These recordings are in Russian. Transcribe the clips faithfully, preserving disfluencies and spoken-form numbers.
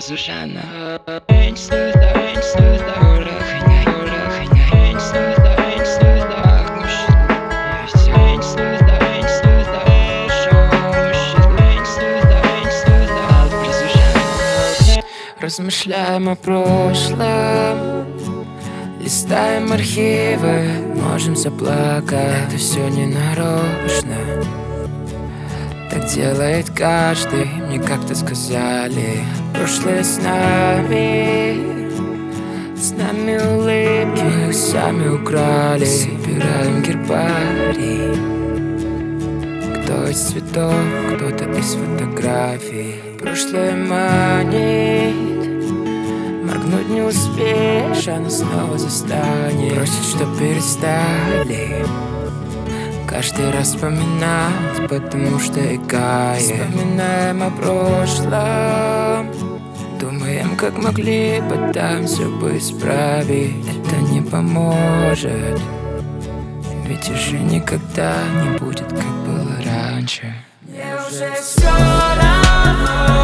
Сушана. Эн сюда, эн сюда, ура, хня, ура, хня, эн сюда, эн сюда, мужчина. Эн сюда, эн сюда, шоу, мужчина. Эн сюда, эн сюда, про Сушана. Размышляем о прошлом, листаем архивы, можем заплакать. Это все не нарочно, так делает каждый. Мне как-то сказали, прошлое с нами, с нами улыбки, мы их сами украли. Собираем гербарий, кто из цветов, кто-то из фотографий. Прошлое манит, моргнуть не успеешь, оно снова застанет. Просит, чтоб перестали каждый раз вспоминать, потому что икает. Вспоминаем о прошлом, думаем, как могли, пытаемся бы исправить. Это не поможет, ведь уже никогда не будет, как было раньше. Мне уже все равно.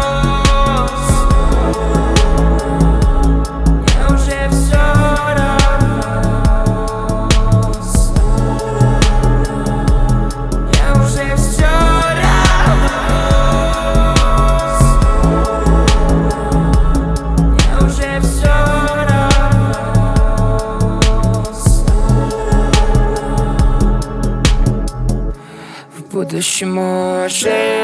В будущем, может,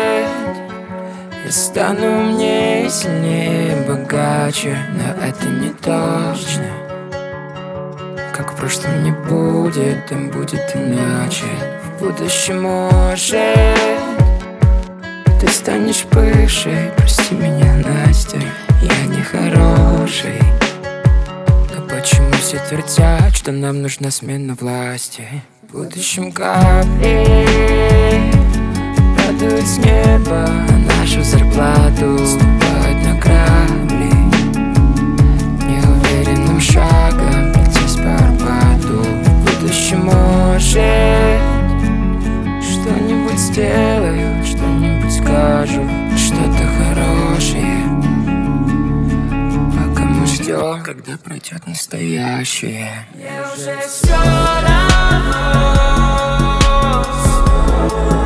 я стану умнее, сильнее, богаче, но это не точно. Как в прошлом не будет, там будет иначе. В будущем, может, ты станешь бывшей. Прости меня, Настя, я не хороший. Но почему все твердят, что нам нужна смена власти? В будущем капли падают с неба на нашу зарплату, ступают на грабли, неуверенным шагом пройтись по Арбату. В будущем, может, что-нибудь сделаю, что-нибудь скажу, что-то хорошее, пока мы ждем, когда пройдет настоящее. Мне уже все равно.